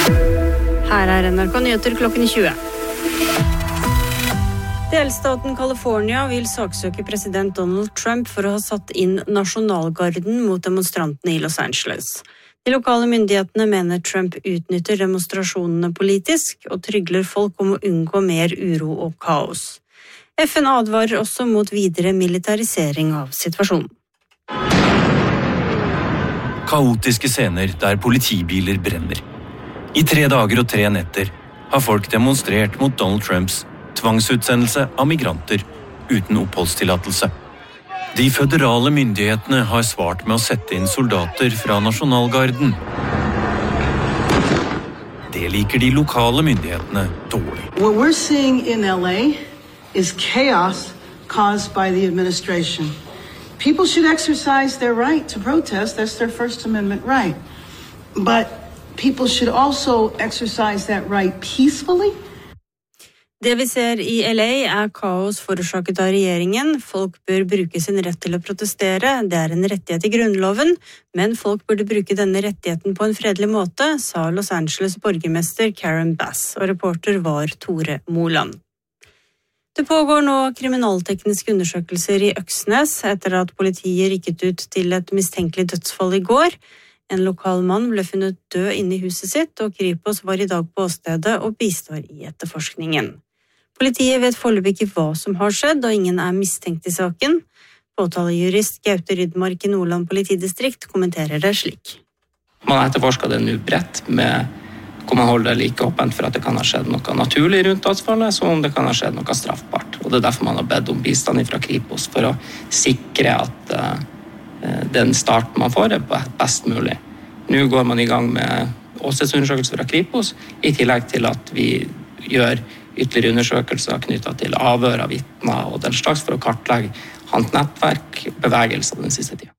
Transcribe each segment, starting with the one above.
Her NRK Nyheter klokken 20. Delstaten California vil saksøke president Donald Trump for å ha satt inn nasjonalgarden mot demonstrantene i Los Angeles. De lokale myndighetene mener Trump utnytter demonstrasjonene politisk og trygler folk om å unngå mer uro og kaos. FN advarer også mot videre militarisering av situasjonen. Kaotiske scener der politibiler brenner. I 3 dager og 3 netter har folk demonstrert mot Donald Trumps tvangsutsendelse av migranter uten oppholdstillatelse. De føderale myndighetene har svart med å sette inn soldater fra nasjonalgarden. Det liker de lokale myndighetene dårlig. What we're seeing in LA is chaos caused by the administration. People should exercise their right to protest. That's their First Amendment right. But people should also exercise that right peacefully. Det vi ser i LA kaos forårsaket av regjeringen. Folk bør bruke sin rett til å protestere. Det en rettighet i grunnloven, men folk burde bruke denne rettigheten på en fredelig måte, sa Los Angeles borgermester Karen Bass, og reporter var Tore Moland. Det pågår nå kriminaltekniske undersøkelser i Øksnes etter at politiet rykket ut til et mistenkelig dødsfall i går. En lokal mann ble funnet død inne i huset sitt, og Kripos var i dag på åstedet og bistår i etterforskningen. Politiet vet foreløpig ikke hva som har skjedd, og ingen mistenkt i saken. Påtalejurist Gaute Rydmark i Nordland politidistrikt kommenterer det slik. Man etterforsker det nå bredt med hvor man holder det like åpent for at det kan ha skjedd noe naturlig rundt dødsfallet, som om det kan ha skjedd noe straffbart. Og det derfor man har bedt om bistand fra Kripos for å sikre at den starten man får best mulig. Nå går man i gang med åstedsundersøkelser fra Kripos, i tillegg til at vi gjør ytterligere undersøkelser knyttet til avhør av vitner og den slags for å kartlegge hans nettverk og bevegelser den siste tiden.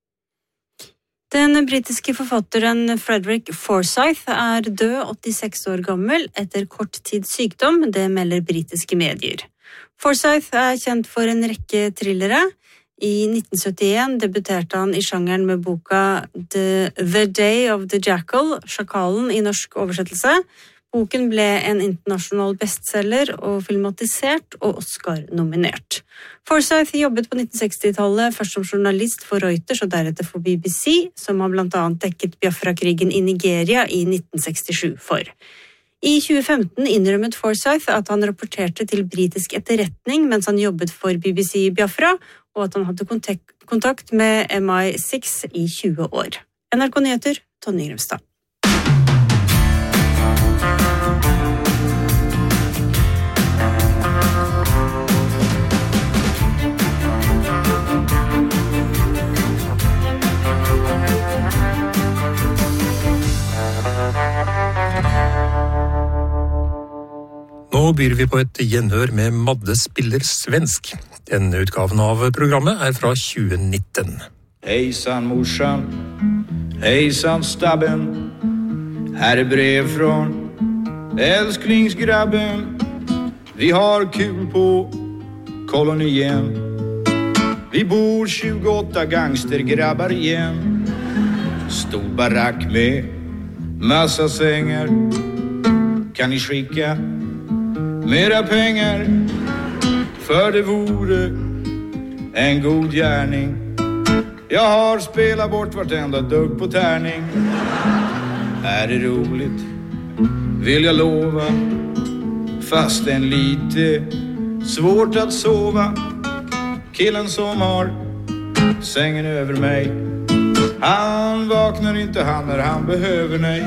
Den britiske forfatteren Frederick Forsyth død 86 år gammel etter kort tids sykdom, det melder britiske medier. Forsyth kjent for en rekke thrillere. I 1971 debuterte han i sjangeren med boka The Day of the Jackal, Sjakalen i norsk oversettelse. Boken ble en internasjonal bestseller og filmatisert og Oscar-nominert. Forsyth jobbet på 1960-tallet først som journalist for Reuters og deretter for BBC, som har blant annet dekket Biafra-krigen i Nigeria i 1967 for. I 2015 innrømmet Forsyth at han rapporterte til britisk etterretning mens han jobbet for BBC Biafra, og at han hadde kontakt med MI6 i 20 år. NRK Nyheter, Tonje Grimstad. Nå byr vi på et gjenhør med Madde spiller svensk. Denne utgaven av programmet fra 2019. Hejsan morsan, hejsan stabben. Här brev från älsklingsgrabben. Vi har kul på kolonien. Vi bor 28 gangstergrabbar igen. Stor barack med massa sängar. Kan ni skicka mera pengar? För det vore en god gärning. Jag har spelat bort vartenda dugg på tärning. Det roligt, vill jag lova. Fast en lite svårt att sova. Killen som har sängen över mig, han vaknar inte han när han behöver mig.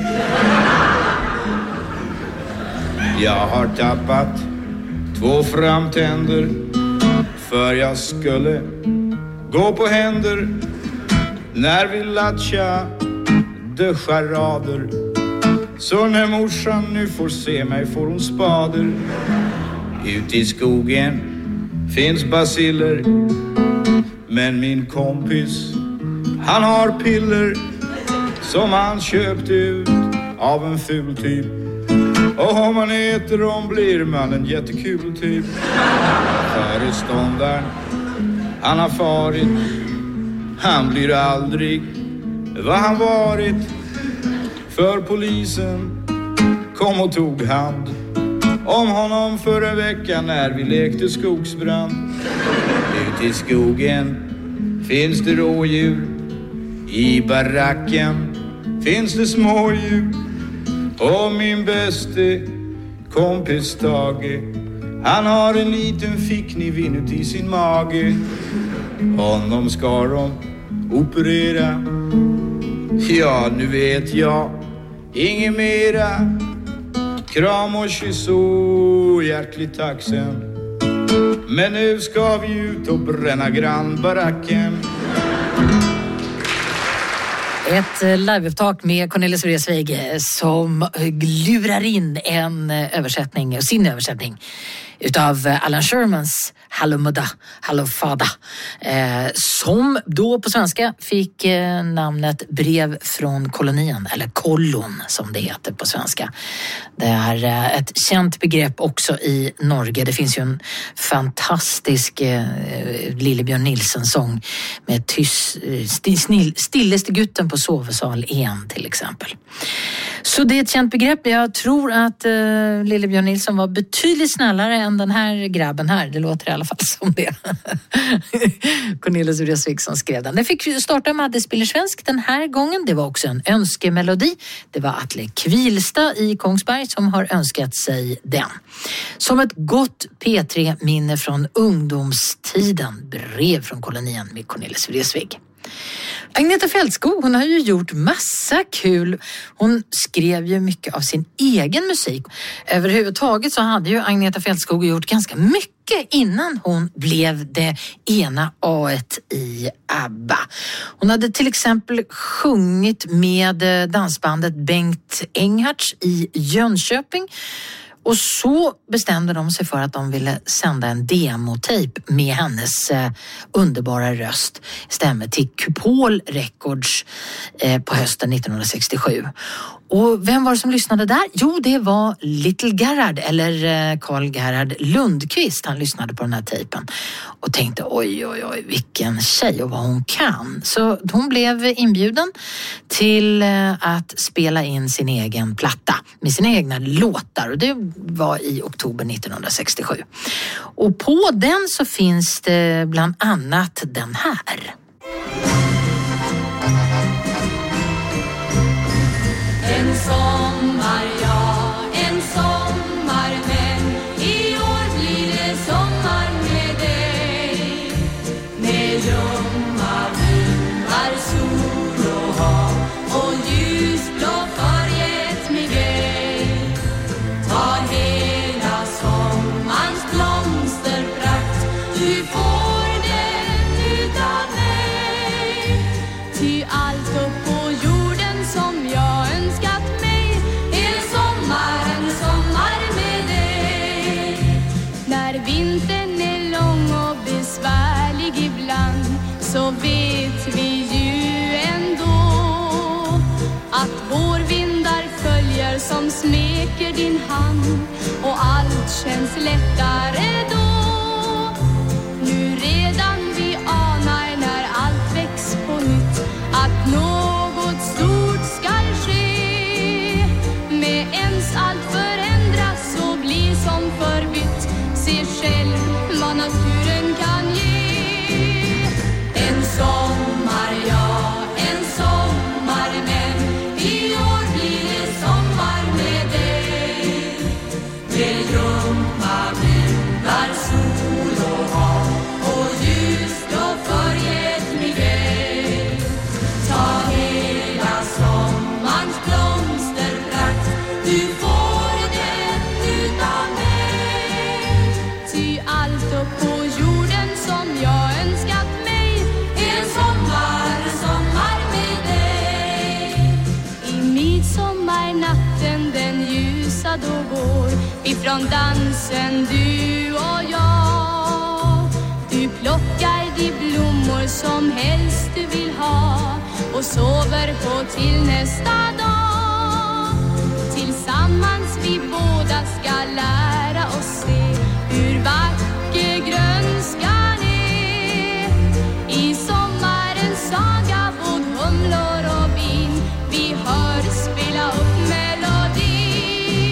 Jag har tappat 2 framtänder, för jag skulle gå på händer när vi latchade charader. Så när morsan nu får se mig får hon spader. Ut i skogen finns basiller, men min kompis han har piller som han köpt ut av en ful typ. Och om man äter dem blir man en jättekul typ. Föreståndaren han har farit, han blir aldrig vad han varit. För polisen kom och tog hand om honom förra veckan när vi lekte skogsbrand. Ut i skogen finns det rådjur, i baracken finns det smådjur. Och min bäste kompis Tage, han har en liten fickniv inuti sin mage. Honom ska de operera. Ja, nu vet jag inget mera. Kram och kyss och hjärtligt tack sen. Men nu ska vi ut och bränna grannbaracken. Ett liveupptag med Cornelis Vreeswijk som lurar in en översättning, sin översättning utav Alan Shermans Hallo Mudda, Hallo Fada, som då på svenska fick namnet Brev från kolonien, eller Kollon som det heter på svenska. Det är ett känt begrepp också i Norge. Det finns ju en fantastisk Lillebjørn Nilsen-sång med Stilleste gutten på sovesal 1 till exempel. Så det är ett känt begrepp. Jag tror att Lillebjørn Nilsen var betydligt snällare än den här grabben här. Det låter i alla fall som det. Cornelis Vreeswijk som skrev den. Den fick starta med Adde Svensk den här gången. Det var också en önskemelodi. Det var Atle Kvilsta i Kongsberg som har önskat sig den. Som ett gott P3-minne från ungdomstiden. Brev från kolonien med Cornelis Vreeswijk. Agneta Fältskog, hon har ju gjort massa kul. Hon skrev ju mycket av sin egen musik. Överhuvudtaget så hade ju Agneta Fältskog gjort ganska mycket innan hon blev det ena A-et i ABBA. Hon hade till exempel sjungit med dansbandet Bengt Enghardt i Jönköping. Och så bestämde de sig för att de ville sända en demotejp med hennes underbara röst. Stämmer till Kupol Records på hösten 1967. Och vem var det som lyssnade där? Jo, det var Little Gerhard, eller Carl Gerhard Lundqvist. Han lyssnade på den här tejpen och tänkte oj, vilken tjej och vad hon kan. Så hon blev inbjuden till att spela in sin egen platta med sina egna låtar. Och det var i oktober 1967. Och på den så finns det bland annat den här. En sommar, ja, en sommar, men i år blir det sommar med dig. Med ljumma vindar, sol och hav och ljusblå förget med grej. Ta hela sommarns blomsterprakt, du får den utav mig. Ty allt upp på jorden som jag önskat mig är en sommar med dig. När vintern är lång och besvärlig ibland, så vet vi ju ändå att vårvindar följer som smeker din hand och allt känns lättare då. Nu redan vi anar när allt väcks på nytt att något stort skall ske. Med ens allt förändras och blir som förbytt. Se själv vad naturen kan ge. En sommar, ja, en sommar, men i år blir det sommar med dig. Med ljumma vindar, sol och hav och ljus då förget med grej. Ta hela sommarns blomsterprakt, du får den utav mig. Ty allt upp på jorden som jag önskat mig är en sommar med dig. I midsommarnatten den ljusa då går ifrån dansen du och jag. Du plockar de blommor som helst du vill ha och sover på till nästa dag. Tillsammans vi båda ska lära oss se hur vacker grönskan är. I sommarens saga både humlor och bin vi hör spela upp melodi.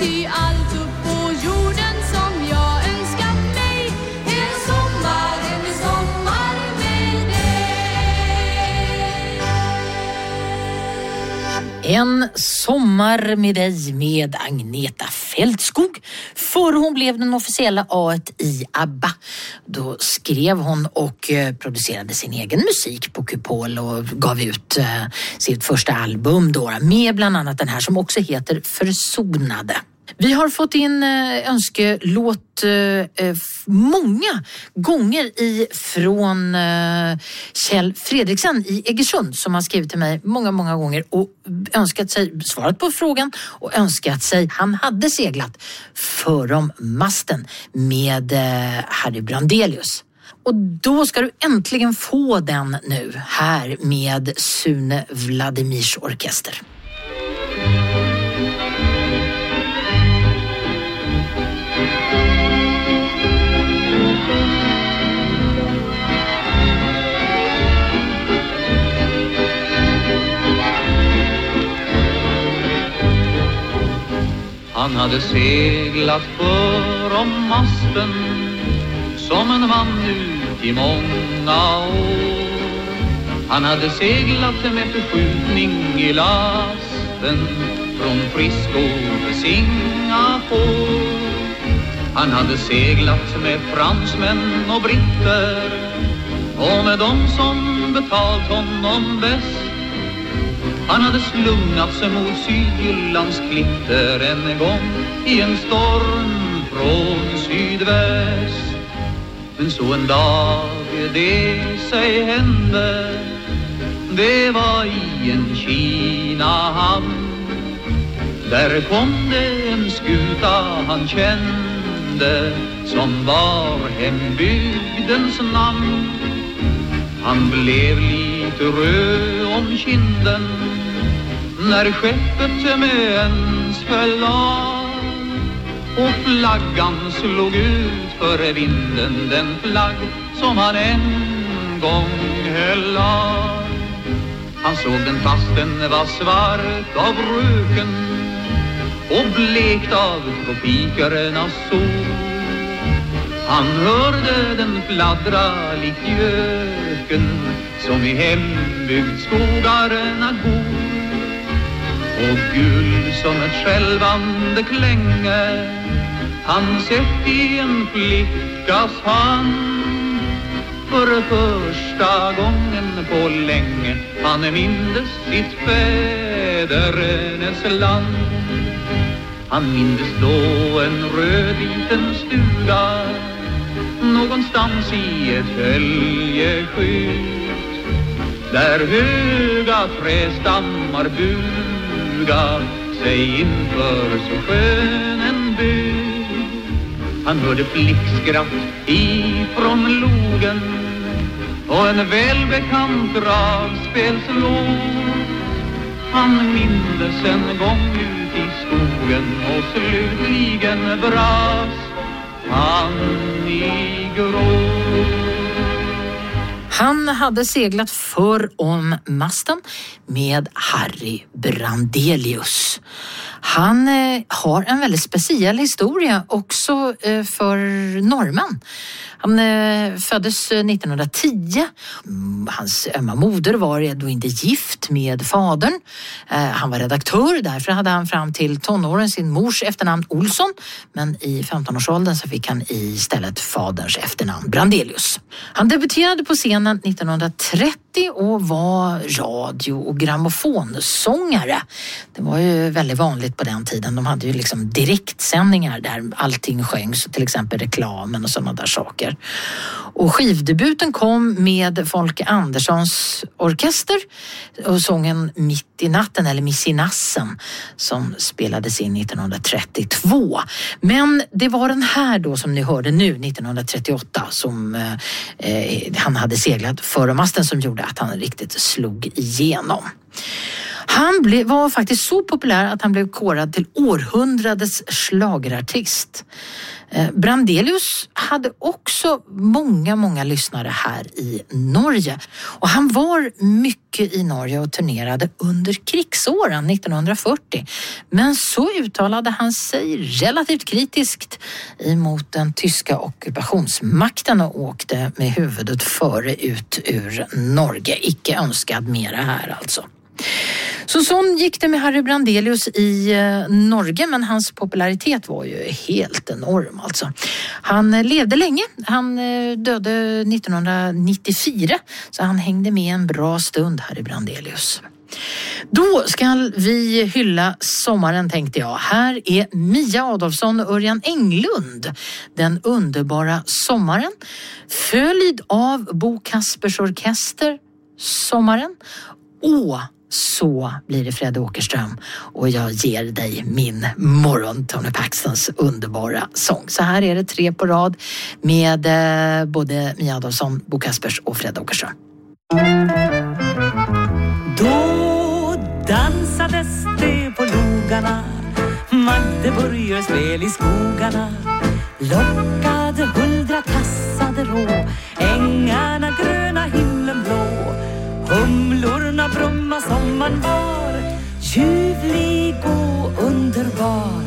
Ty allt upp på jorden som jag önskat mig. En sommar med dig. En sommar med dig med Agneta Fältskog. För hon blev den officiella A1 i ABBA. Då skrev hon och producerade sin egen musik på Kupol och gav ut sitt första album då, med bland annat den här som också heter Försonade. Vi har fått in önskelåt många gånger från Kjell Fredriksen i Egersund som har skrivit till mig många gånger och önskat sig svarat på frågan och önskat sig han hade seglat förom masten med Harry Brandelius. Och då ska du äntligen få den nu här med Sune Vladimirs orkester. Han hade seglat förom masten som en man ut i många år. Han hade seglat med förskjutning i lasten från Frisco till Singapore. Han hade seglat med fransmän och britter och med dem som betalt honom bäst. Han hade slungat sig mot Sydjyllands klitter en gång i en storm från sydväst. Men så en dag det sig hände, det var i en Kina-hamn. Där kom det en skuta han kände som var hembygdens namn. Han blev lite röd om kinden när skeppet med ens föll av och flaggan slog ut för vinden, den flagg som han en gång höll av. Han såg den fast den var svart av röken och blekt av tropikernas sol. Han hörde den fladdra likt göken som i hembygdsskogarna går. Och gul som ett skälvande klänge han sett i en flickas hand. För första gången på länge han mindes sitt fädernes land. Han mindes då en röd liten stuga någonstans i ett höljeskydd, där höga trästammar buga sig inför så skön en bygd. Han hörde flickskratt ifrån logen och en välbekant dragspelslåt. Han mindes en gång ut i skogen och slutligen bras han i gråt. Han hade seglat förom masten med Harry Brandelius. Han har en väldigt speciell historia också för norrmän. Han föddes 1910. Hans ömma moder var då inte gift med fadern. Han var redaktör, därför hade han fram till tonåren sin mors efternamn Olsson. Men i 15-årsåldern så fick han istället faderns efternamn Brandelius. Han debuterade på scenen 1930 och var radio- och grammofonsångare. Det var ju väldigt vanligt på den tiden. De hade ju liksom direktsändningar där allting sjöngs, till exempel reklamen och sådana där saker. Och skivdebuten kom med Folke Anderssons orkester och sången Mitt i natten eller Miss i nassen som spelades in 1932. Men det var den här då som ni hörde nu 1938 som han hade seglat förom masten som gjorde att han riktigt slog igenom. Han var faktiskt så populär att han blev korad till århundradets schlagerartist. Brandelius hade också många lyssnare här i Norge. Och han var mycket i Norge och turnerade under krigsåren 1940. Men så uttalade han sig relativt kritiskt emot den tyska ockupationsmakten och åkte med huvudet före ut ur Norge. Icke önskad mera här alltså. Så gick det med Harry Brandelius i Norge, men hans popularitet var ju helt enorm alltså. Han levde länge, han döde 1994, så han hängde med en bra stund, Harry Brandelius. Då ska vi hylla sommaren, tänkte jag. Här är Mia Adolfsson och Örjan Englund, Den underbara sommaren, följd av Bo Kaspers Orkester, Sommaren, och så blir det Fred Åkerström och jag ger dig min morgon, Tony Paxtons underbara sång. Så här är det 3 på rad med både Mia Adolfsson, Bo Kaspers och Fred Åkerström. Då dansades det på logarna, Magdeburgers spel i skogarna, lockade 100 tassade rå, ängarna gröna, himlen blå. Humlorna brumma som man var, ljuvlig och underbar.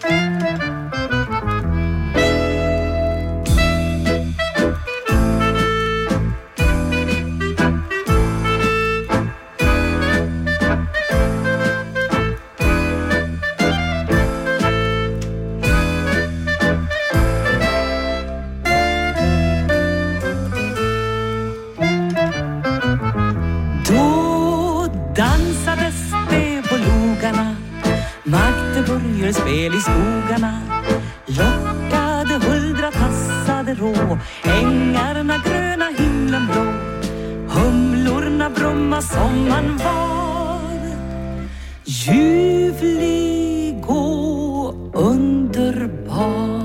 Magdeburgers spel i skogarna, lockade 100 tassade rå, ängarna gröna, himlen blå. Humlorna brumma som man var, ljuvlig och underbar.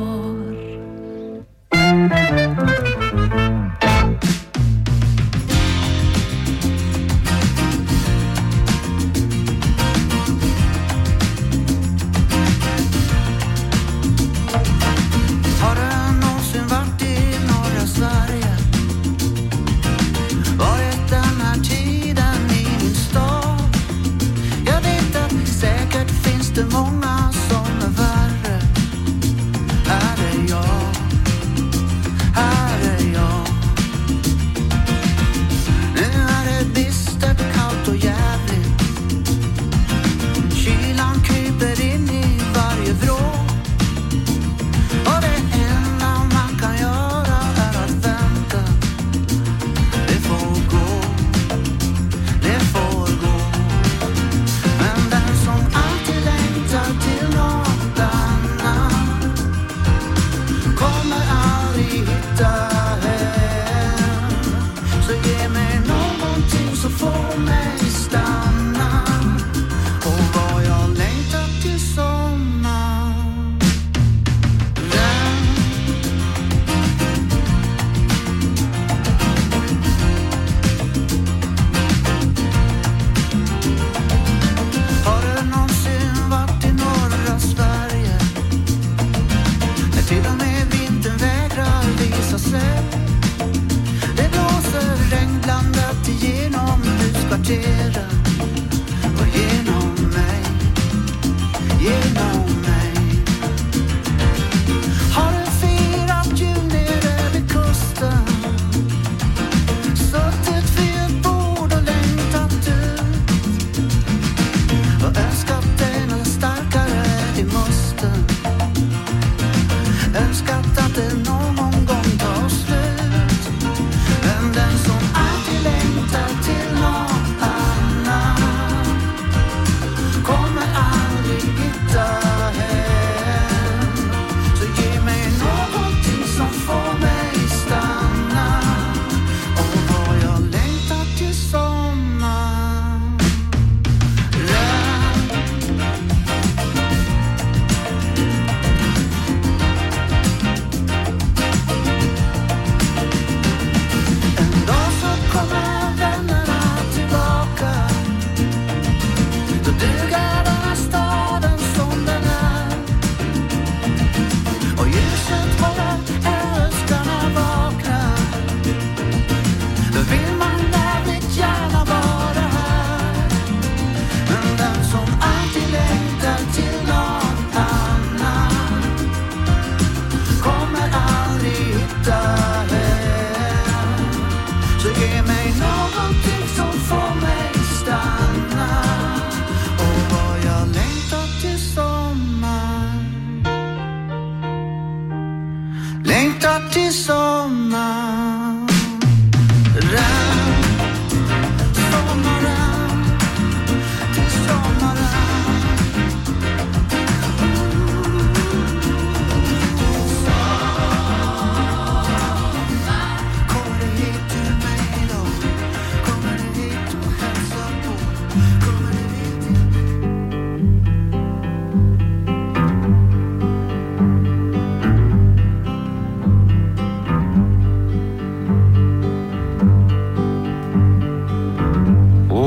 Till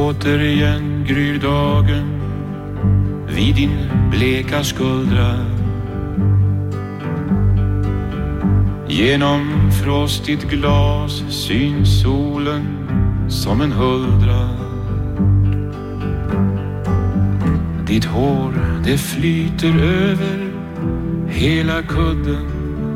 Återigen gryr dagen vid din bleka skuldra. Genom frostigt glas syns solen som en huldra. Ditt hår, det flyter över hela kudden.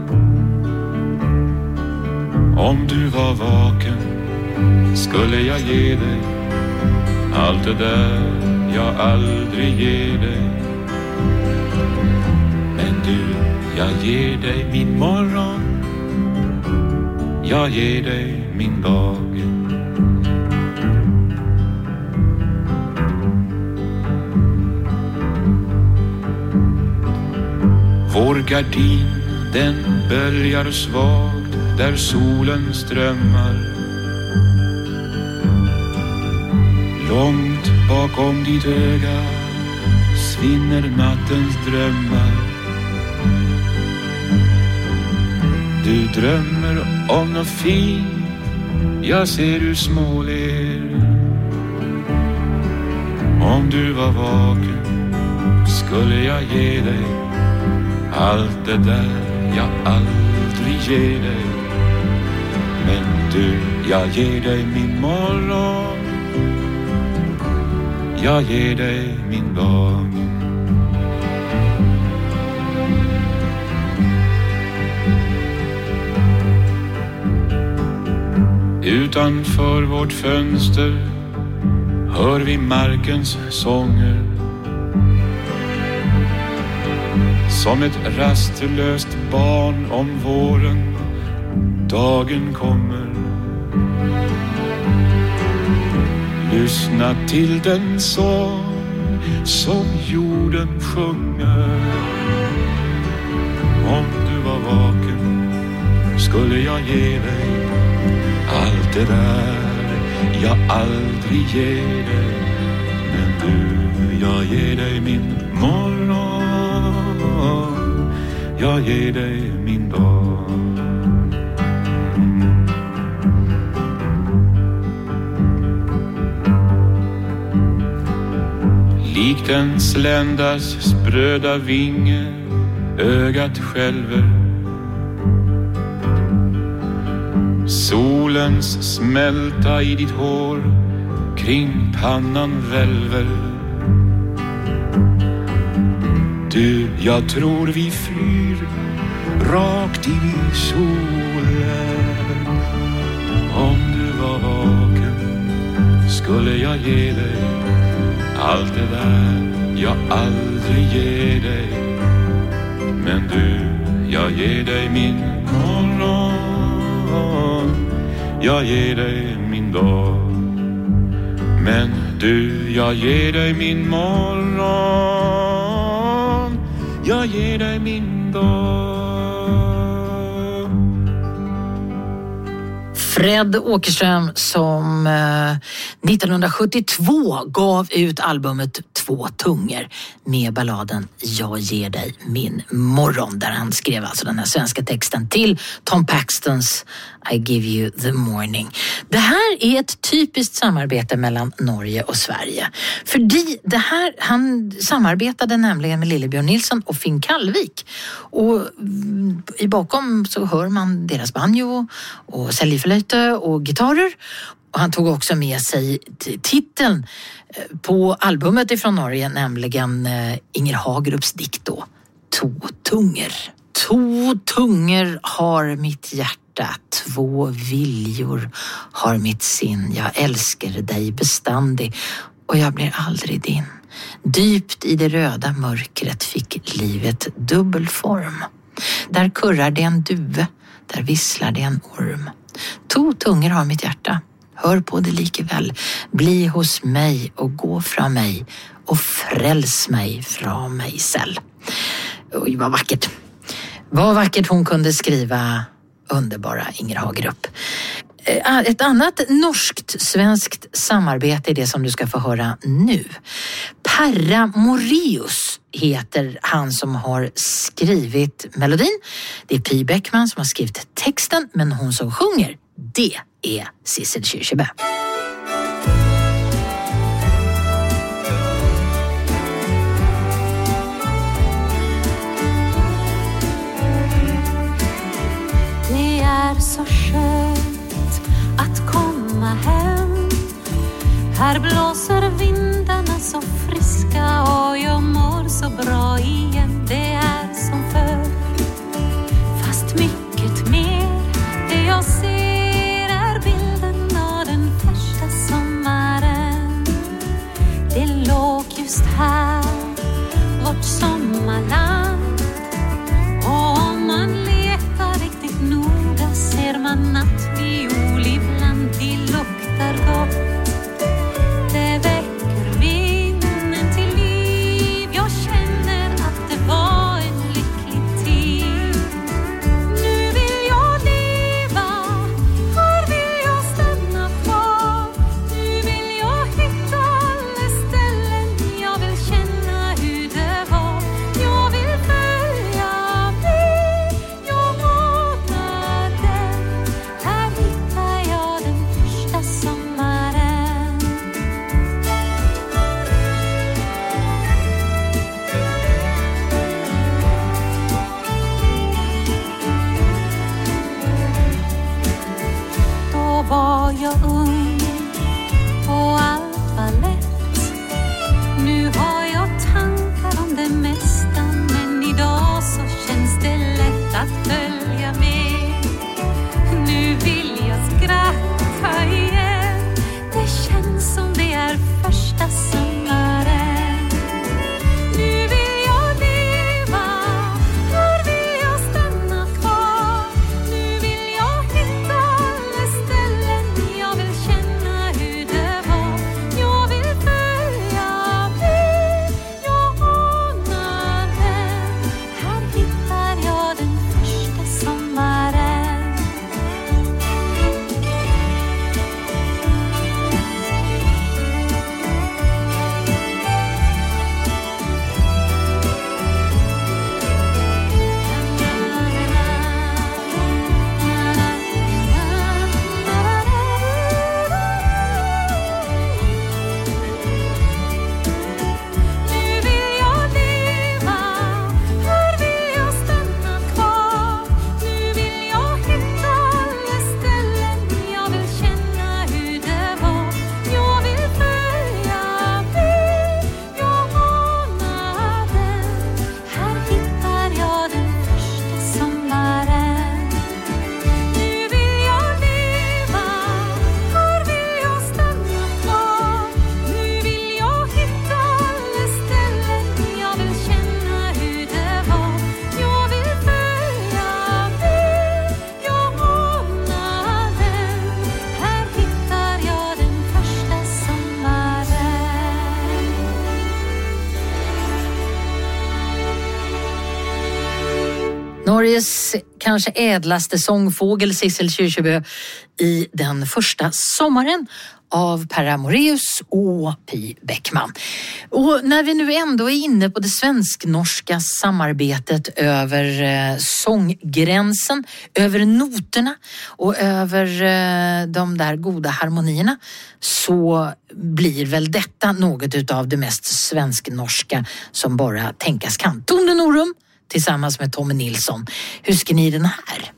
Om du var vaken skulle jag ge dig allt det där jag aldrig ger dig. Men du, jag ger dig min morgon, jag ger dig min dag. Vår gardin, den böljar svagt där solen strömmar. Långt bakom ditt öga svinner nattens drömmar. Du drömmer om något fint, jag ser hur småler. Om du var vaken skulle jag ge dig allt det där jag aldrig ger dig. Men du, jag ger dig min morgon, jag ger dig min dag. Utanför vårt fönster hör vi markens sånger. Som ett rastlöst barn om våren dagen kommer. Lyssna till den sång som jorden sjunger. Om du var vaken skulle jag ge dig allt det där jag aldrig ger dig. Men du, jag ger dig min morgon, jag ger dig min dag. Likt en sländas spröda vinge ögat skälver. Solens smälta i ditt hår kring pannan välver. Du, jag tror vi flyr rakt in i solen. Om du var vaken skulle jag ge dig allt det där jag aldrig ger dig. Men du, jag ger dig min morgon, jag ger dig min dag. Men du, jag ger dig min morgon, jag ger dig min dag. Fred Åkerström som 1972 gav ut albumet Två tungor med balladen Jag ger dig min morgon, där han skrev alltså den här svenska texten till Tom Paxtons I give you the morning. Det här är ett typiskt samarbete mellan Norge och Sverige. För han samarbetade nämligen med Lillebjörn Nilsson och Finn Kallvik. Och i bakom så hör man deras banjo och säljflöjte och gitarrer. Och han tog också med sig titeln på albumet ifrån Norge, nämligen Inger Hagerups dikt då, Två tungor. Två tungor har mitt hjärta, två viljor har mitt sinn. Jag älskar dig bestandig och jag blir aldrig din. Dypt i det röda mörkret fick livet dubbel form. Där kurrar det en duve, där visslar det en orm. Två tungor har mitt hjärta. Hör på det likeväl. Bli hos mig och gå från mig och fräls mig från mig själv. Oj, vad vackert. Vad vackert hon kunde skriva, underbara Inger Hagerup. Ett annat norskt-svenskt samarbete är det som du ska få höra nu. Perra Moreus heter han som har skrivit melodin. Det är Py Bäckman som har skrivit texten, men hon som sjunger, det är Sissel Kyrkjebø. Här blåser vindarna så friska och jag mår så bra igen. Det är som förr, fast mycket mer. Det jag ser är bilden av den första sommaren. Det låg just här, vårt sommarland. Och om man letar riktigt noga ser man att viol ibland de luktar gott. Det väcker minnen till liv. Jag känner att det var en lycklig tid. Nu vill jag leva, här vill jag stanna kvar. Nu vill jag hitta alla ställen. Jag vill känna hur det var. Jag vill följa med. Jag månar den. Här hittar jag den första sommaren. Då var jag ung och allt var lätt. Nu har jag tankar om det mesta, men idag så känns det lätt att följa med. Nu vill jag skratta igen. Det känns som det är första sommaren. Nu vill jag leva, här vill jag stanna kvar. Nu vill jag hitta alla ställen. Jag vill känna hur det var. Jag vill följa med. Jag anar den. Här hittar jag den första sommaren. Nu vill jag leva, här vill jag stanna kvar. Nu vill jag hitta alla ställen. Jag vill känna hur det var. Jag vill följa med. Jag anar den. Här hittar jag den första sommaren. Nu vill jag leva, här vill jag stanna kvar. Nu vill jag hitta alla ställen. Jag vill känna hur det var. Jag vill följa med. Jag anar den. Här hittar jag den första sommaren. Norges kanske ädlaste sångfågel Sissel Kyrkjebø i Den första sommaren av Per Amoreus och Pi Bäckman. Och när vi nu ändå är inne på det svensk-norska samarbetet över sånggränsen, över noterna och över de där goda harmonierna, så blir väl detta något utav det mest svensk-norska som bara tänkas kan. Tone Norum tillsammans med Tommy Nilsson. Huskar ni den här?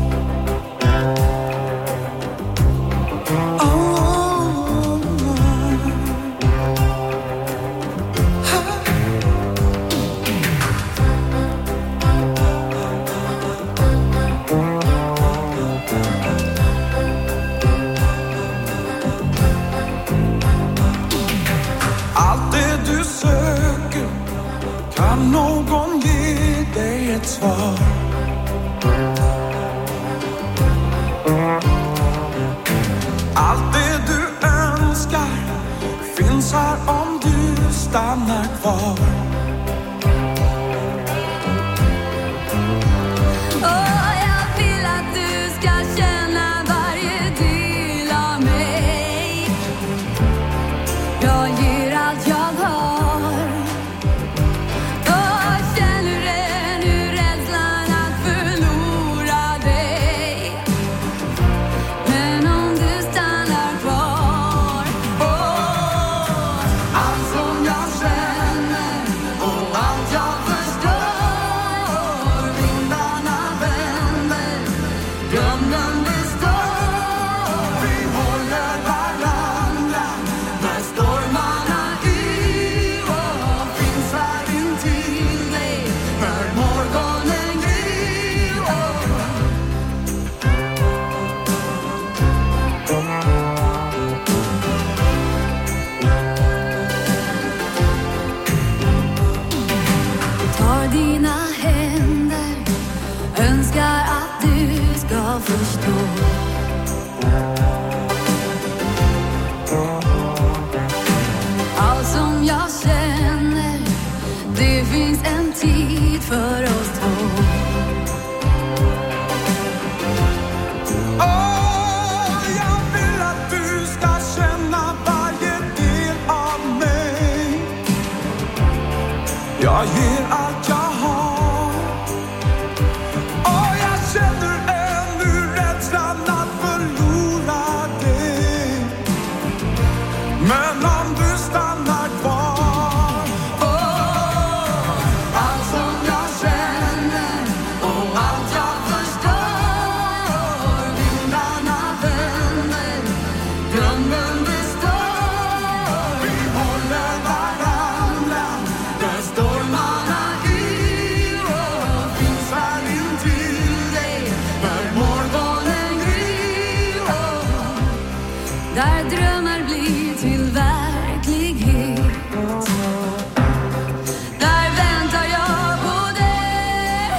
Allt det du söker kan någon ge dig ett svar. Allt det du önskar finns här om du stannar kvar. Jag vill att du ska känna varje del av mig. Jag ger allt jag har. Känner du nu rädslan att förlora dig? Men om du stannar kvar, allt som jag känner Jag ger allt jag har. Och jag känner ännu rädslan att förlora dig. Men om du stannar kvar, allt som jag känner och allt jag förstår, vindarna vänder, drömmen består. Vi håller varandra när stormarna yr och finns här intill dig när morgonen gryr. Där drömmar blir till verklighet. Där väntar jag på dig.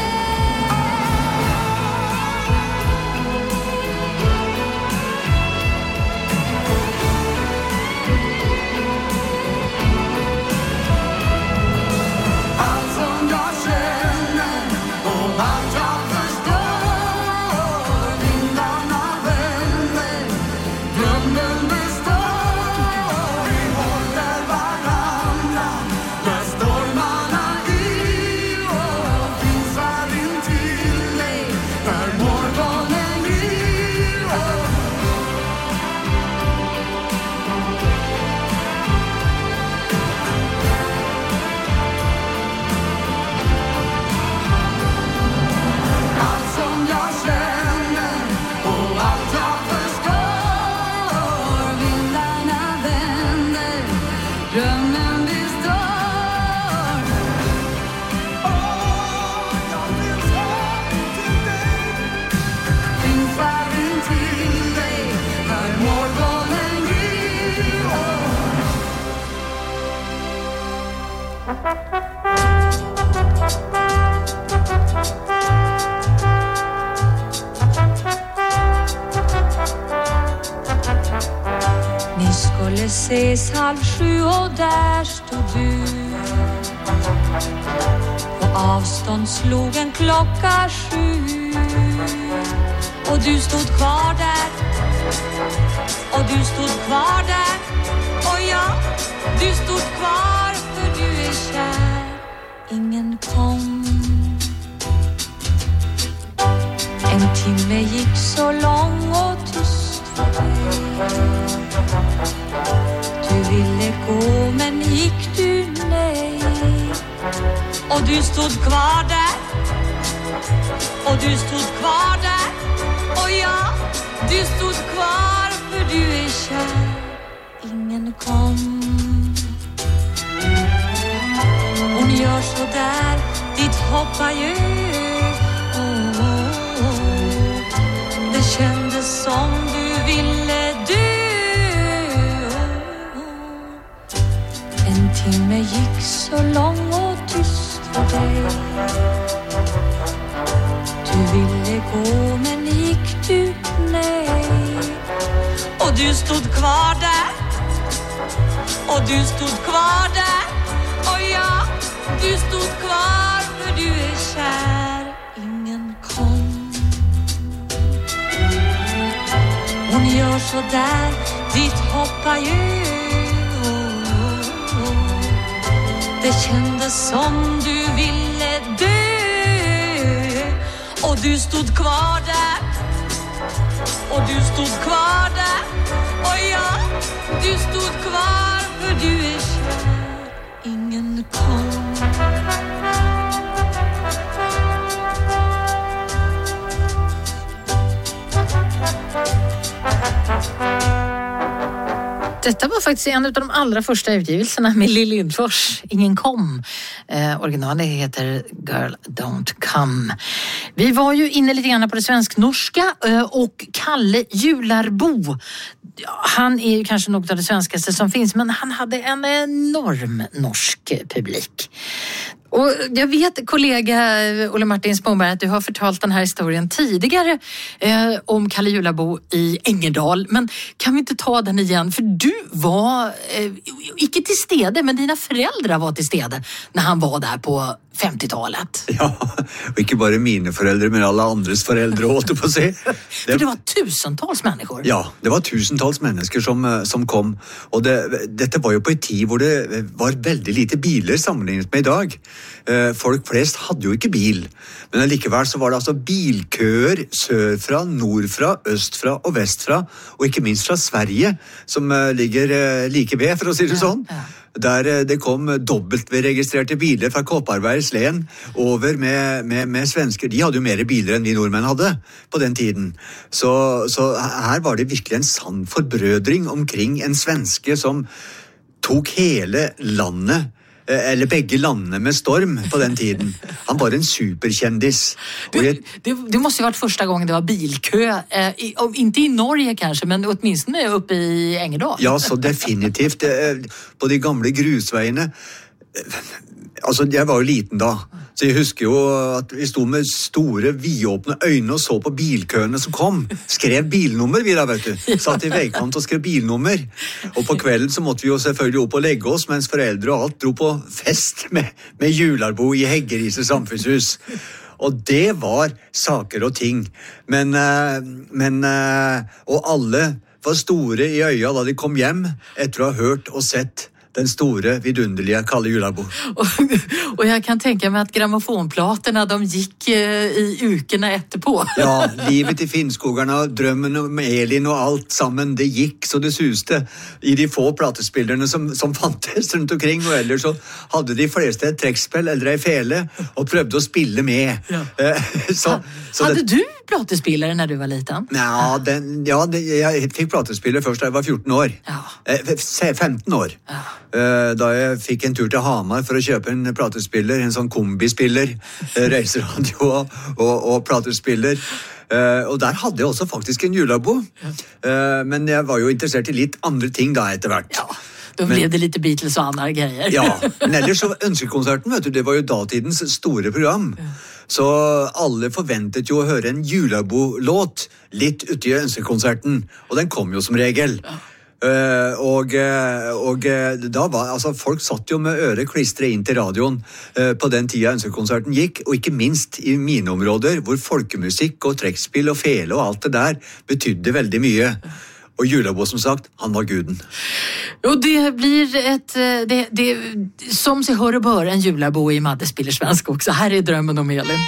Allt som jag känner och allt jag förstår, vindarna vänder, drömmen består. Vi håller varandra när stormarna yr och finns här intill dig när morgonen gryr. Allt som jag känner och allt jag förstår, Vindarna vänder, drömmen består. Jag finns här intill dig. Finns här intill dig när morgonen gryr. Ni skulle ses 6:30 och där stod du. På avstånd slog en klocka 7. Och du stod kvar där. Och du stod kvar där. Och ja, du stod kvar för du är kär. Ingen kom. En timme gick så lång och tyst för dig. Du ville gå men gick du nej. Och du stod kvar där. Och du stod kvar där. Och ja, du stod kvar för du är kär. Ingen kom. Hon gör så där, ditt hoppar ju. Det kändes som du ville dö. En timme gick så lång och tyst för dig. Du ville gå men gick du nej. Och du stod kvar där. Och du stod kvar där. Och ja, du stod kvar för du är kär. Ingen kom. Hon gör så där, ditt hoppar ju. Det kändes som du ville dö. Och du stod kvar där. Och du stod kvar där. Och ja, du stod kvar för du är kär. Ingen kom. Detta var faktiskt en av de allra första utgivelserna med Lill Lindfors. Ingen kom. Originalet heter Girl Don't Come. Vi var ju inne lite grann på det svensk-norska och Kalle Jularbo. Han är ju kanske något av det svenskaste som finns, men han hade en enorm norsk publik. Och jag vet, kollega Olle Martin Spångberg, att du har förtalt den här historien tidigare om Kalle Jularbo i Engerdal. Men kan vi inte ta den igen? För du var icke till stede, men dina föräldrar var till stede när han var där på 50-talet. Ja, og ikke bare mine foreldre, men alle andres foreldre, holdt jeg på å si. För det var tusentals människor. Ja, det var tusentals mennesker som kom. Og dette var jo på en tid hvor det var veldig lite biler sammenlignet med i dag. Folk flest hadde jo ikke bil. Men allikevel så var det altså bilkøer sørfra, nordfra, østfra og vestfra, og ikke minst fra Sverige, som ligger like ved, for å si det sånn. Der det kom dobbeltregistrerte biler fra Kopparbergslen over med svensker. De hadde jo mer biler enn vi nordmenn hadde på den tiden. Så her var det virkelig en sann forbrødring omkring en svenske som tok hele landet, eller begge landene med storm på den tiden. Han var en superkändis. Det måste ju varit första gången det var bilkö, inte i Norge kanske, men åtminstone uppe i Engerdal. Ja, så definitivt. På de gamle grusveiene. Altså, jeg var jo liten da, så jeg husker jo at vi stod med store, vidåpne øyne og så på bilkøene som kom. Skrev bilnummer, vi da, vet du. Satt i veikant og skrev bilnummer. Og på kvelden så måtte vi jo selvfølgelig opp og legge oss, mens foreldre og alt dro på fest med jularbo i Heggerise samfunnshus. Og det var saker og ting. Men og alle var store i øya da de kom hjem etter å ha hørt og sett den store, vidunderlige Kalle Jularbo. Och jag kan tänka mig att grammofonplaterna, de gick i ukene etterpå. Ja, livet i Finnskogarna, drømmen om Elin og alt sammen, det gikk så det suste i de få platespillerne som fantes rundt omkring, og ellers så hadde de fleste et trekkspill eller ei fele og prøvde å spille med. Ja. Hadde du platespillere når du var liten? Ja, jeg fikk platespiller først da jeg var 14 år. Ja. 15 år. Ja. Da jeg fikk en tur til Hamar for å kjøpe en platespiller, en sånn kombispiller, reiseradio og platespiller. Og der hadde jeg også faktisk en jularbo. Men jeg var jo interessert i litt andre ting da etter hvert. Ja. Då blev det lite Beatles og andre greier. Ja, men ellers så ønskekonserten, vet du, det var jo datidens store program. Så alle forventet jo å høre en jularbo-låt litt ute i ønskekonserten, og den kom jo som regel. Og da var, altså folk satt jo med øret klistret inn til radioen på den tida ønskekonserten gikk, og ikke minst i mine områder, hvor folkemusikk og trekkspill og fele og alt det der betydde veldig mye. Og Jularbo, som sagt, han var guden. Og det blir det som sig hör och bör en Jularbo i Madde spiller svensk också. Här är drömmen om Elin.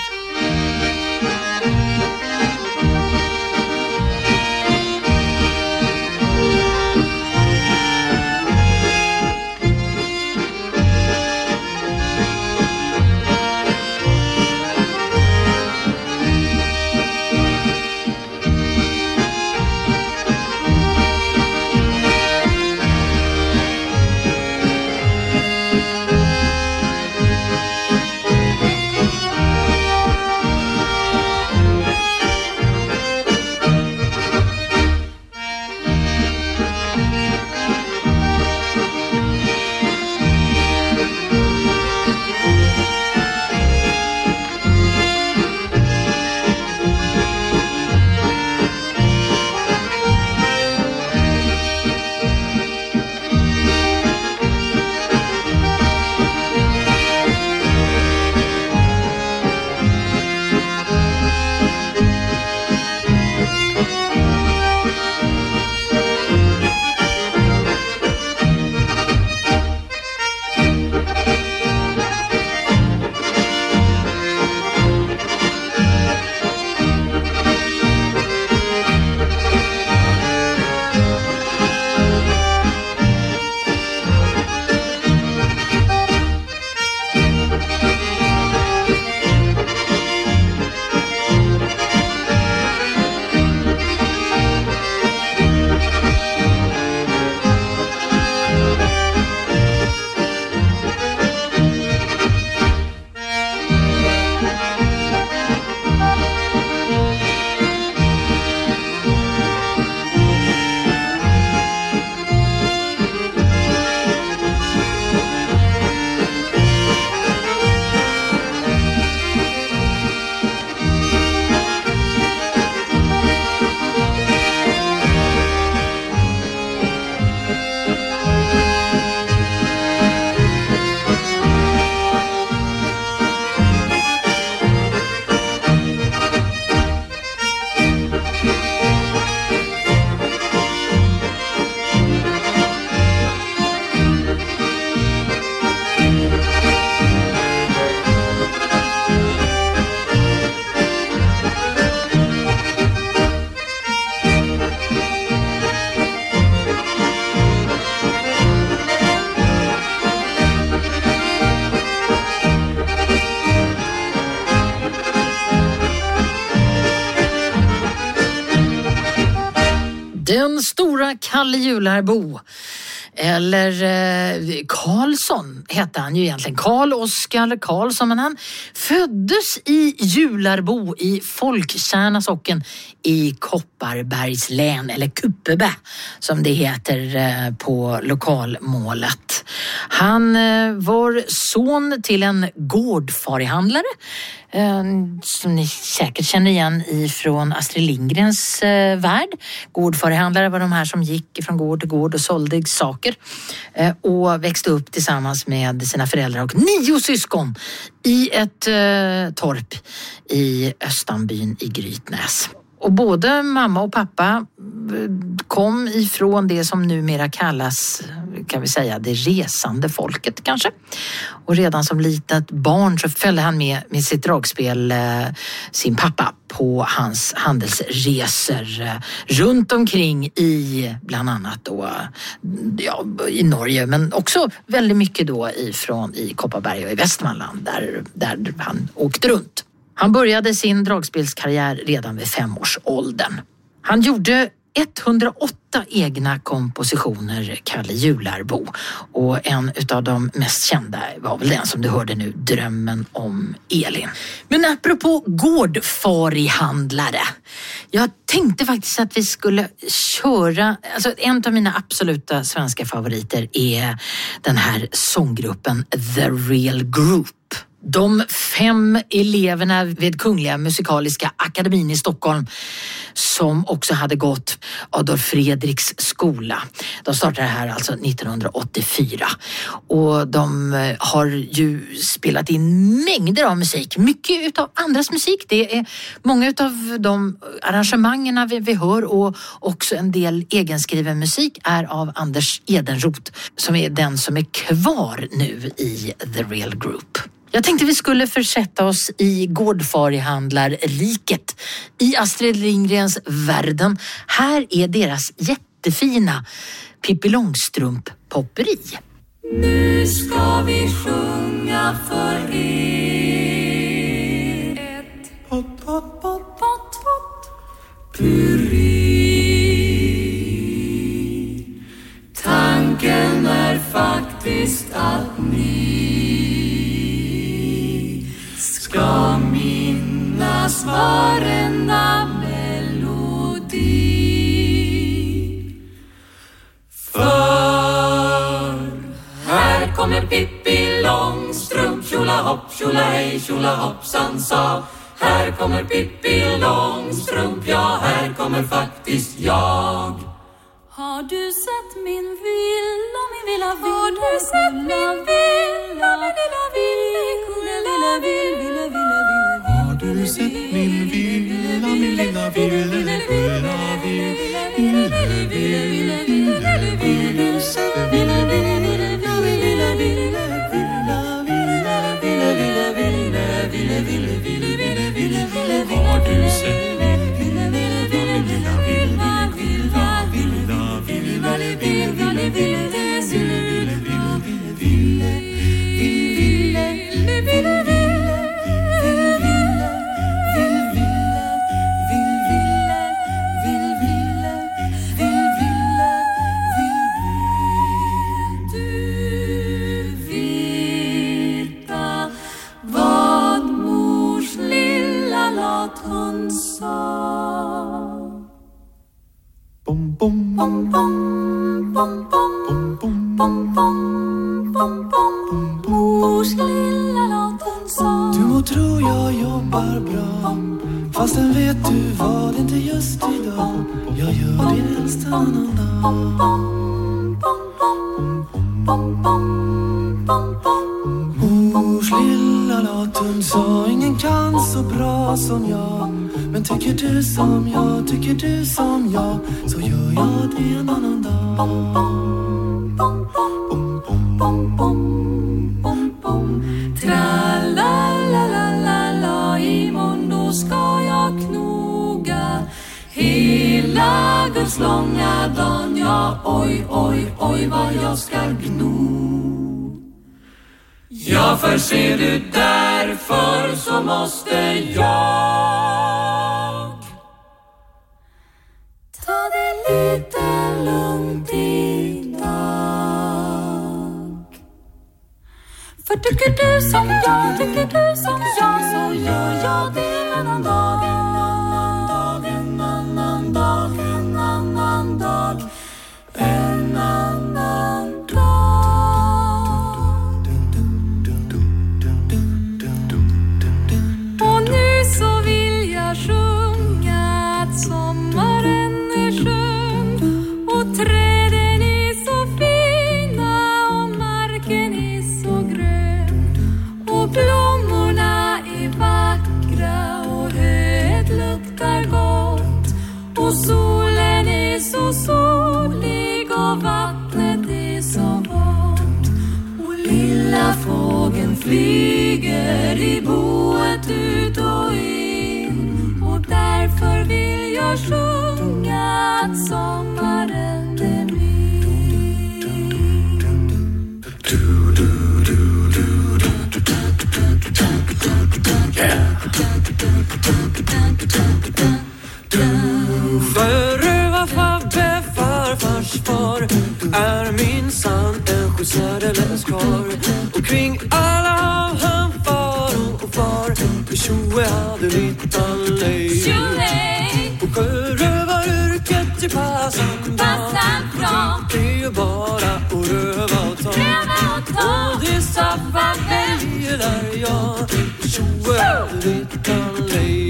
Stora Kalle Jularbo. Eller Karlsson hette han ju egentligen. Karl Oskar Karlsson, men han föddes i Jularbo i Folkkärna socken i Kopparbergs län, eller Kuppebä som det heter på lokalmålet. Han var son till en gårdfarihandlare som ni säkert känner igen ifrån Astrid Lindgrens värld. Gårdfarihandlare var de här som gick från gård till gård och sålde saker och växte upp tillsammans med sina föräldrar och 9 syskon i ett torp i Östanbyn i Grytnäs. Och både mamma och pappa kom ifrån det som numera kallas, kan vi säga, det resande folket kanske. Och redan som litet barn så följde han med sitt dragspel sin pappa på hans handelsresor runt omkring i bland annat då, i Norge, men också väldigt mycket då i Kopparberg och i Västmanland där han åkte runt. Han började sin dragspelskarriär redan vid 5-årsåldern. Han gjorde 108 egna kompositioner, Kalle Jularbo. Och en utav de mest kända var väl den som du hörde nu, Drömmen om Elin. Men apropå gårdfarihandlare. Jag tänkte faktiskt att vi skulle köra, alltså en av mina absoluta svenska favoriter är den här sånggruppen The Real Group. De 5 eleverna vid Kungliga Musikaliska Akademin i Stockholm som också hade gått Adolf Fredriks skola. De startade här alltså 1984 och de har ju spelat in mängder av musik. Mycket utav andras musik. Det är många utav de arrangemangerna vi hör och också en del egenskriven musik är av Anders Edenroth som är den som är kvar nu i The Real Group. Jag tänkte vi skulle försätta oss i gårdfarihandlarriket i Astrid Lindgrens världen. Här är deras jättefina Pippi Långstrump-popperi. Nu ska vi sjunga för er ett puri. Tanken är faktiskt att ni ska minnas varenda melodi. För här kommer Pippi Långstrump, tjolahopp, tjolahej, tjolahoppsan sa. Här kommer Pippi Långstrump, ja här kommer faktiskt jag. Har du sett min villa, min lilla villa? Har du sett min villa, min lilla villa? Har du sett min villa, min lilla villa? Har du sett Du må tro jag jobbar bra, fastän vet du vad, inte just idag. Jag gör det helst en annan dag. Mors lilla latum sa ingen kan så bra som jag. Men tycker du som jag, tycker du som jag, så gör jag det en annan dag. Tra-la-la-la-la, imorgon då ska jag knoga hela Guds långa dagen. Ja, oj, oj, oj vad jag ska gno. Ja, för ser du, därför så måste jag ta det lite tycker du som jag, tycker du som jag, så gör jag det en annan dag, en annan dag, en annan dag, en annan dag, en annan dag. Och nu så vill jag sjunga att sommaren är skön och träden är så fina och marken är så grön och blommorna är vackra och höet luktar gott och solen är så solig och vattnet är så vått och lilla fågeln flyger i boet ut och in och därför vill jag sjunga att sommaren är Förröva Fabbe, farfars far, är minsann en särdeles karl. Och kring alla han far och far, tjoe hade nyttan lej. Och sjörövaryrket till passan bra. Det är ju bara att röva och ta. Och det sa Fabbe gillar jag, tjoe hade nyttan lej.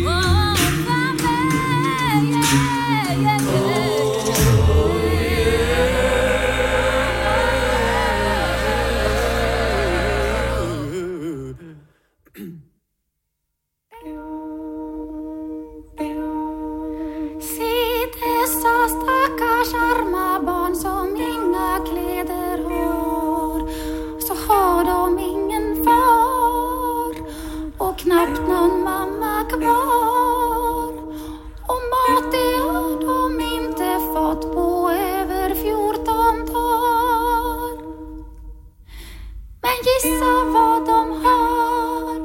Stackars arma barn som inga kläder har, så har de ingen far och knappt någon mamma kvar. Och mat det har de inte fått på över 14 dagar. Men gissa vad de har?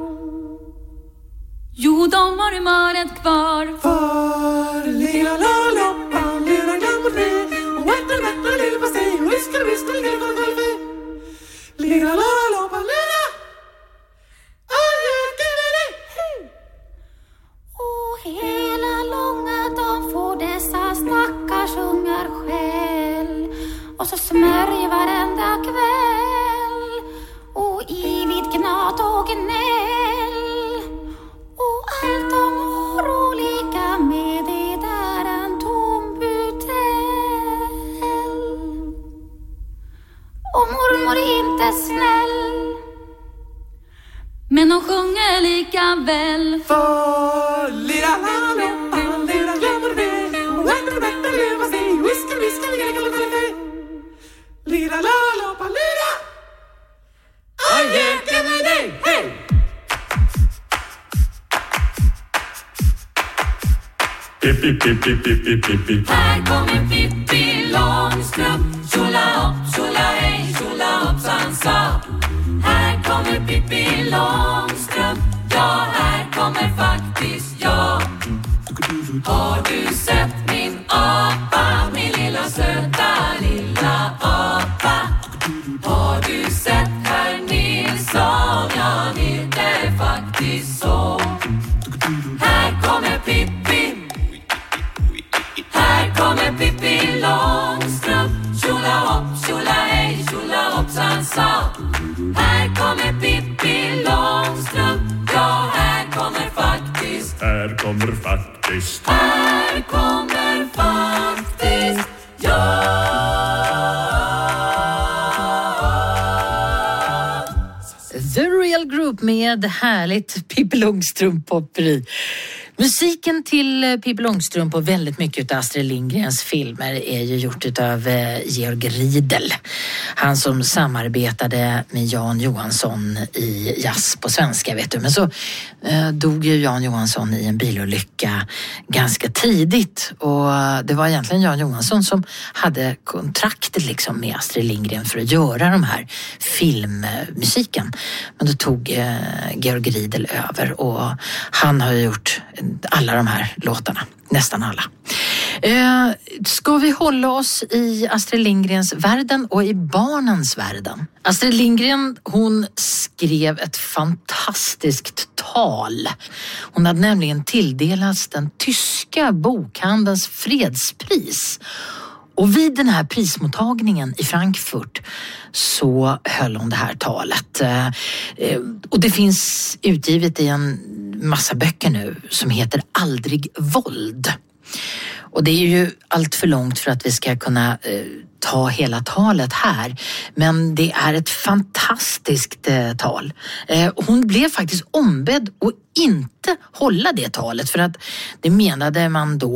Jo, de har humöret kvar. För lilla lalloppan, lilla glamouré, och äter mätta lilla pastej, whiskar, whiskar, lilla golfe. Lilla lalloppan, lilla adjökevele, hej! Och hela långa dagen får dessa stackars ungar skäll, och så smörj varenda kväll, och evigt gnat och gnäll. Och allt de har olika med det där en tom butell. Och mormor är inte snäll, men hon sjunger lika väl. För lilla lalloppan, lilla glamouré, och äter mätta lilla pastej, whiskar, whiskar, lilla golfe. Lilla lalloppan, lilla adjökevele, hej! Pippi, Pippi, Pippi, Pippi. Här kommer Pippi Långstrump, tjola hopp, tjola hej, tjola hoppsan sa. Här kommer Pippi Långstrump, ja här kommer faktiskt jag. Har du sett min apa, min lilla söta lilla apa? Har du sett herr Nilsson, ja han heter faktiskt så. Här kommer Pippi, här kommer Pippi Långstrump, tjola hopp, tjola hej, tjola hoppsan sa. Här kommer Pippi Långstrump, ja här kommer faktiskt. Här kommer faktiskt. Här kommer faktiskt jag. The Real Group med härligt Pippi Långstrump-popperi. Musiken till Pippi Långstrump och väldigt mycket av Astrid Lindgrens filmer är ju gjort utav Georg Riedel. Han som samarbetade med Jan Johansson i Jazz på svenska, vet du. Men så dog ju Jan Johansson i en bilolycka ganska tidigt. Och det var egentligen Jan Johansson som hade kontraktet liksom med Astrid Lindgren för att göra de här filmmusiken. Men då tog Georg Riedel över och han har gjort alla de här låtarna, nästan alla. Ska vi hålla oss i Astrid Lindgrens världen och i barnens världen? Astrid Lindgren, hon skrev ett fantastiskt tal. Hon hade nämligen tilldelats den tyska bokhandelns fredspris. Och vid den här prismottagningen i Frankfurt så höll hon det här talet. Och det finns utgivet i en massa böcker nu som heter Aldrig våld. Och det är ju allt för långt för att vi ska kunna ta hela talet här. Men det är ett fantastiskt tal. Hon blev faktiskt ombedd att inte hålla det talet, för att det menade man då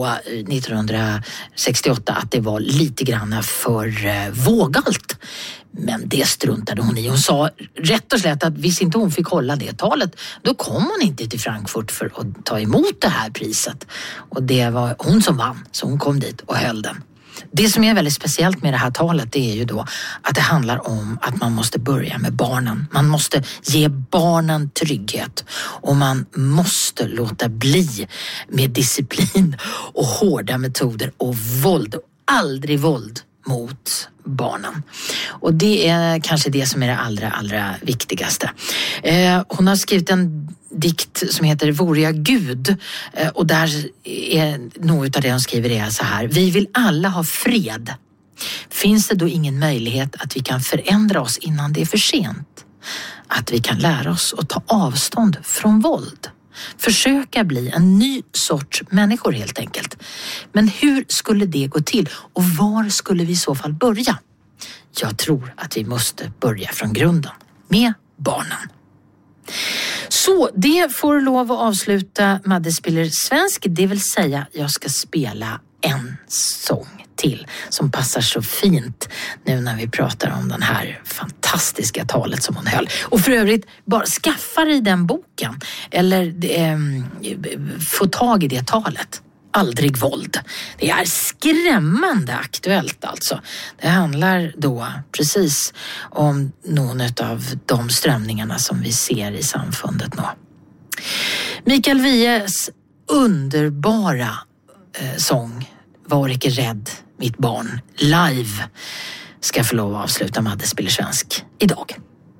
1968 att det var lite grann för vågalt. Men det struntade hon i. Hon sa rätt och slätt att visst inte hon fick hålla det talet, då kom hon inte till Frankfurt för att ta emot det här priset. Och det var hon som vann, så hon kom dit och höll den. Det som är väldigt speciellt med det här talet, det är ju då att det handlar om att man måste börja med barnen. Man måste ge barnen trygghet och man måste låta bli med disciplin och hårda metoder och våld. Aldrig våld mot barnen. Och det är kanske det som är det allra viktigaste. Hon har skrivit en dikt som heter Vore jag Gud, och där är något av det hon skriver är så här: vi vill alla ha fred. Finns det då ingen möjlighet att vi kan förändra oss innan det är för sent? Att vi kan lära oss att ta avstånd från våld? Försöka bli en ny sorts människor helt enkelt. Men hur skulle det gå till och var skulle vi i så fall börja? Jag tror att vi måste börja från grunden, med barnen. Så det får lov att avsluta Madde spelar svensk, det vill säga jag ska spela en sång till som passar så fint nu när vi pratar om den här fantastiska talet som hon höll. Och för övrigt, bara skaffa dig den boken eller få tag i det talet. Aldrig våld. Det är skrämmande aktuellt alltså. Det handlar då precis om någon av de strömningarna som vi ser i samfundet nu. Mikael Wiehes underbara sång Var icke rädd mitt barn live ska få lov att avsluta Madde spelar svensk idag.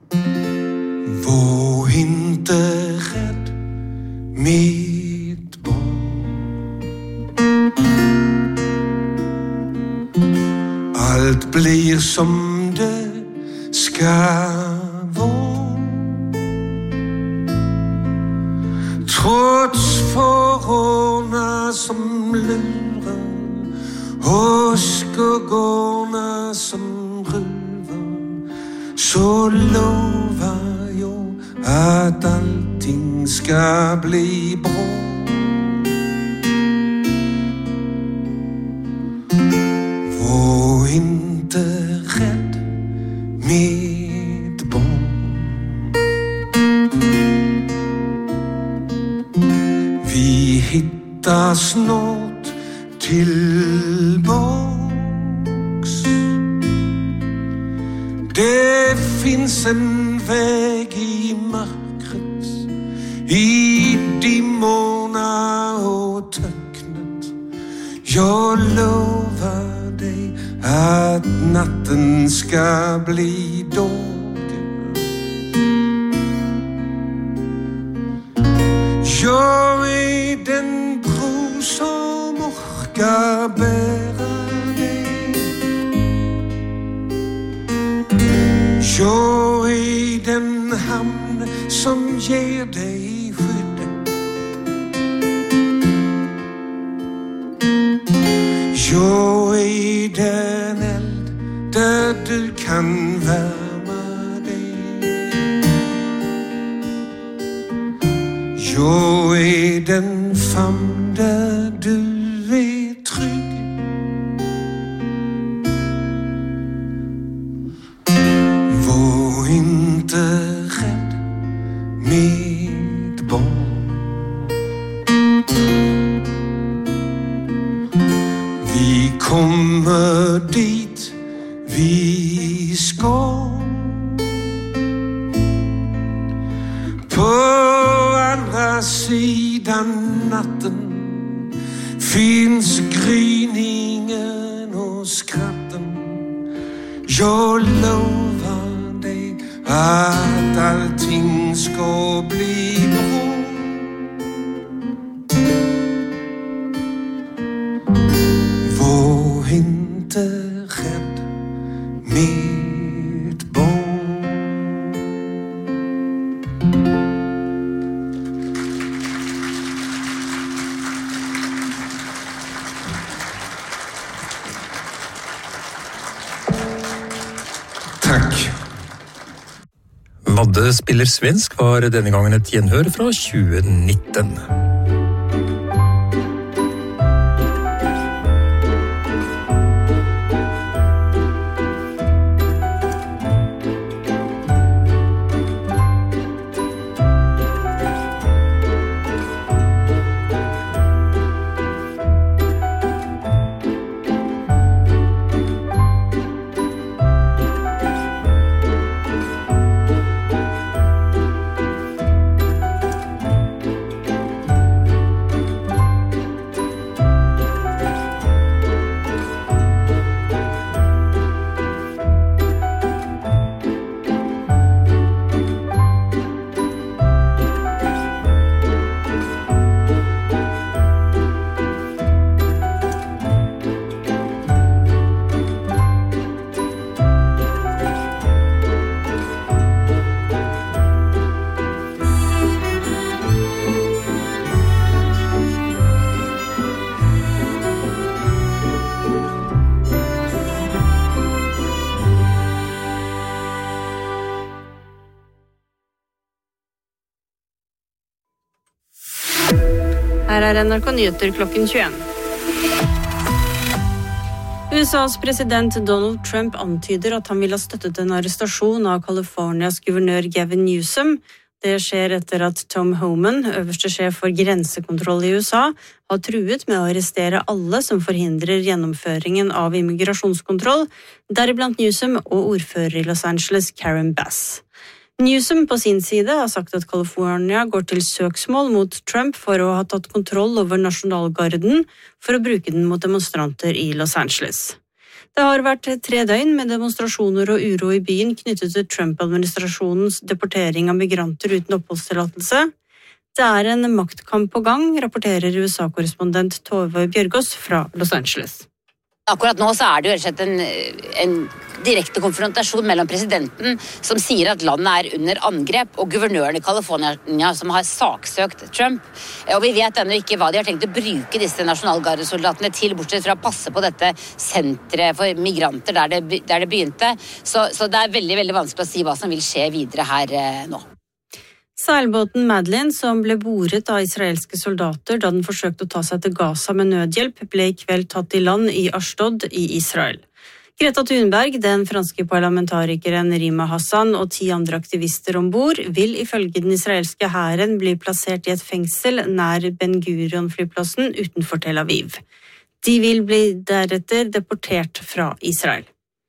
Var inte rädd mitt barn. Allt blir som det ska vara. Trots farorna som lurar och skuggorna som ruvar, så lovar jag att allting ska bli bra. Var inte rädd mitt barn. Vi hittar snart tillbaks. Det finns en väg i mörkret, i dimmorna och töcknet. Jag lovar dig att natten ska bli dagen. Jag är den bro som orkar bära dig. Jag är den hamn som ger dig skydd. Jag är den eld där du kan värma dig. Jag är den famn där du är trygg. Var inte rädd mitt barn. Vi kommer dit vi ska. På andra sidan natten finns gryningen och skratten. Jag lovar dig att allting ska bli bra. Var inte rädd, mitt barn. Tack. Madde spiller svensk var denne gangen et gjenhør fra 2019. Her NRK Nyheter klokken 21. USAs president Donald Trump antyder at han vil ha støttet en arrestasjon av Californias guvernør Gavin Newsom. Det skjer etter at Tom Homan, øverste sjef for grensekontroll i USA, har truet med å arrestere alle som forhindrer gjennomføringen av immigrasjonskontroll, deriblant Newsom og ordfører i Los Angeles, Karen Bass. Newsom på sin side har sagt at California går til søksmål mot Trump for å ha tatt kontroll over nasjonalgarden for å bruke den mot demonstranter i Los Angeles. Det har vært 3 døgn med demonstrasjoner og uro i byen knyttet til Trump-administrasjonens deportering av migranter uten oppholdstillatelse. Det er en maktkamp på gang, rapporterer USA-korrespondent Tove Bjørgaas fra Los Angeles. Akkurat nå så er det jo rett og slett en direkte konfrontasjon mellom presidenten som sier at landet er under angrep, og guvernøren i California som har saksøkt Trump. Og vi vet ennå ikke hva de har tenkt å bruke disse nasjonalgardesoldatene til, bortsett fra å passe på dette senteret for migranter der det begynte. Så det er veldig, veldig vanskelig å si hva som vil skje videre her nå. Seilbåten Madeleine, som ble boret av israelske soldater da den forsøkte å ta seg til Gaza med nødhjelp, ble i kveld tatt i land i Ashdod i Israel. Greta Thunberg, den franske parlamentarikeren Rima Hassan og 10 andre aktivister ombord vil ifølge den israelske hæren bli plassert i et fengsel nær Ben Gurion-flyplassen utenfor Tel Aviv. De vil bli deretter deportert fra Israel.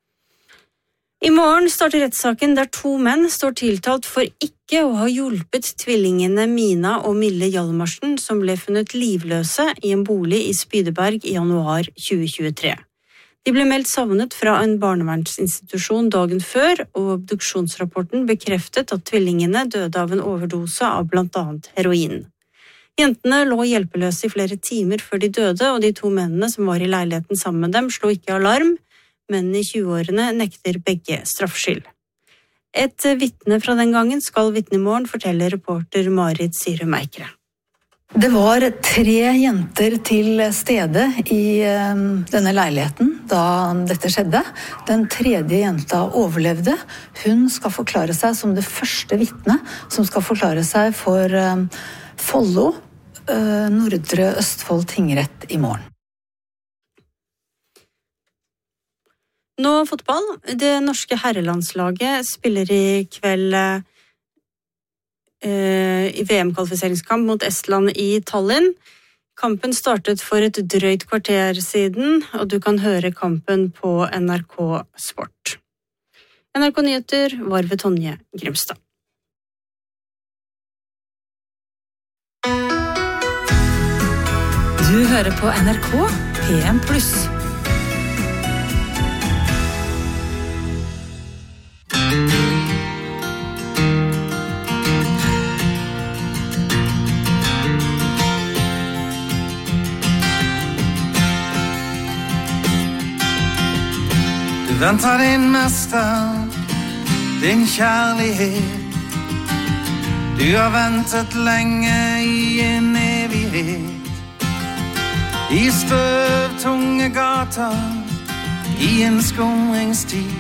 I morgen starter rettssaken der 2 menn står tiltalt for ikke å ha hjulpet tvillingene Mina og Mille Hjalmarsen som ble funnet livløse i en bolig i Spydeberg i januar 2023. De ble meldt savnet fra en barnevernsinstitusjon dagen før, og obduksjonsrapporten bekreftet at tvillingene døde av en overdose av blant annet heroin. Jentene lå hjelpeløse i flere timer før de døde, og de 2 mennene som var i leiligheten sammen med dem slo ikke alarm. Mennene i 20-årene nekter begge straffskyld. Et vitne fra den gangen skal vitne i morgen, forteller reporter Marit Sirum Eikere. Det var 3 jenter til stede i denne leiligheten da dette skjedde. Den 3. jenta overlevde. Hun skal forklare seg som det første vitne som skal forklare seg for Follo, Nordre Østfold tingrett i morgen. Nå fotball. Det norske herrelandslaget spiller i kveld i VM-kvalifiseringskamp mot Estland i Tallinn. Kampen startet for et drøyt kvarter siden, og du kan høre kampen på NRK Sport. NRK Nyheter var ved Tonje Grimstad. Du Du hører på NRK PM+. Du venter din mester, din kjærlighet. Du har ventet lenge i en evighet. I støvtunge gater, i en skumringstid.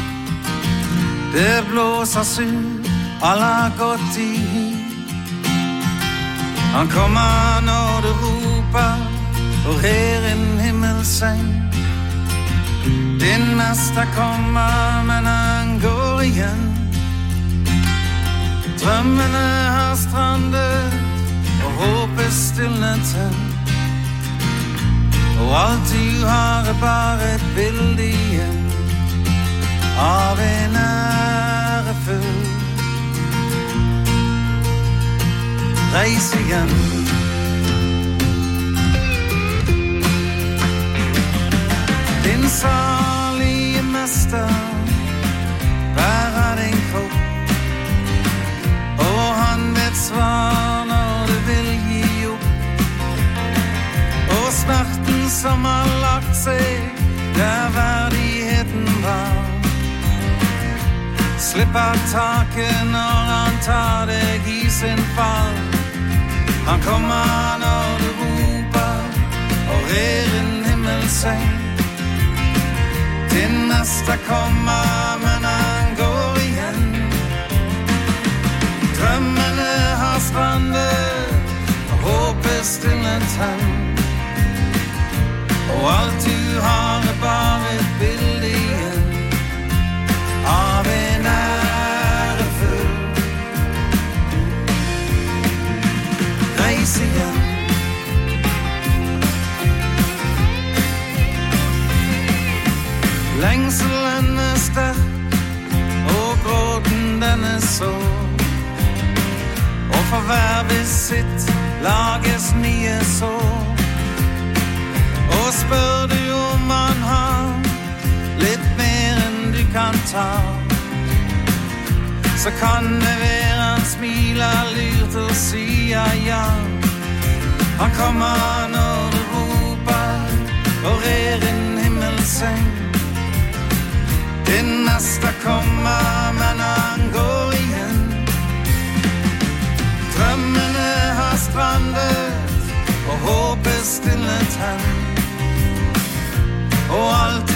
Det blåser sur, alle har gått i hit. Han kommer når du roper, og her en himmelseng. Din mester kommer, men han går igjen. Drømmene har strandet, og håpet stilnet hen. Og alt du har bare et bilde igjen av en ærefull reis igjen. Din salige mester bærer din kropp, og han vet svar når du vil gi opp. Og smerten som har lagt seg der verdigheten var, slipper taket når han tar deg i sin fall. Han kommer når du roper, og er en himmelseng. Din mester kommer, men han går igjen. Drømmene har strandet, og håpet stilnet hen. Og alt du har bare et bilde igjen av en ærefull reis igjen. Lengselen sterk, og gråten den sår. Og for hver visitt lages nye sår. Og spør du om han har litt mer enn du kan ta, så kan det være han smiler lurt og sier ja. Han kommer når du roper, og er en himmelseng. Din mester kommer, men han går igjen. Drømmene har strandet, og håpet stilnet hen. Og alt